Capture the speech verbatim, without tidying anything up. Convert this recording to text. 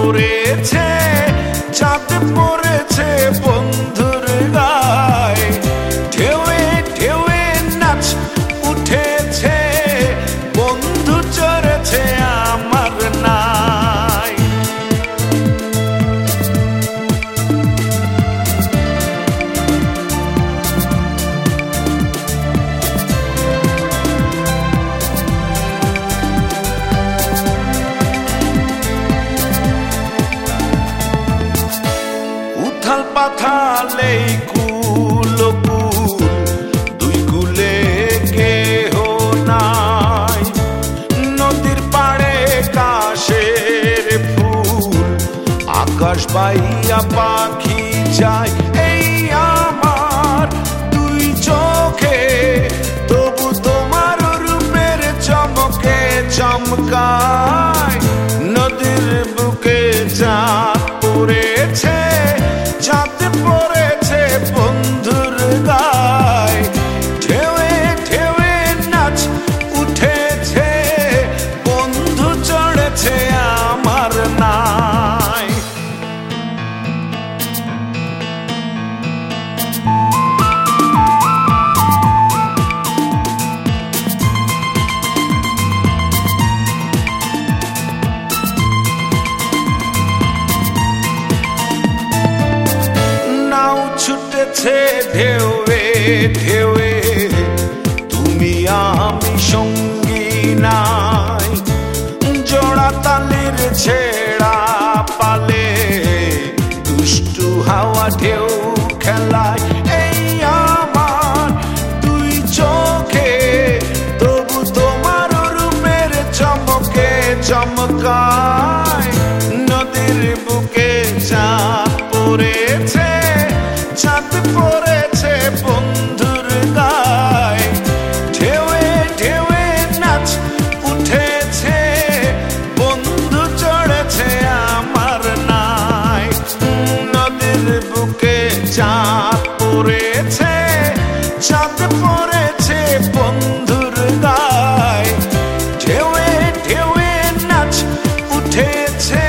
পড়েছে, চাঁদ পড়েছে বন্ধুর গায়ে, ঢেউয়ে ঢেউয়ে নাচ উঠেছে, বন্ধু চড়েছে আমার নাই। উথাল পাথালে কুল কুল, দুই কুলে কেহ নাই, নদীর পাড়ে কাশের ফুল, আকাশ বাইয়া পাখি যায়, এই আমার দুই চোখে, তবু তোমার রূপের চমকে চমকায়, নদীর বুকে চাঁদ পড়েছে, চাঁদ পড়েছে বন্ধুর গায়ে, ঢেউয়ে ঢেউয়ে নাচ উঠেছে, বন্ধু চড়েছে আমার নাই। ছুটেছে ঢেউয়ে ঢেউয়ে, তুমি আমি সঙ্গী নাই, জোড়া তালের ছেড়া পালে, দুষ্টু হাওয়া ঢেউ খেলায়, এই আমার দুই চোখে, তবু তোমার রূপের চমকে চমকায়, নদীর বুকে চাঁদ পড়েছে, চাঁদ পড়েছে বন্ধুর গায়ে, ঢেউয়ে ঢেউয়ে নাচ উঠেছে, বন্ধু চড়েছে আমার নাই। নদীর বুকে চাঁদ পড়েছে, চাঁদ পড়েছে বন্ধুর গায়ে, ঢেউয়ে ঢেউয়ে নাচ উঠেছে।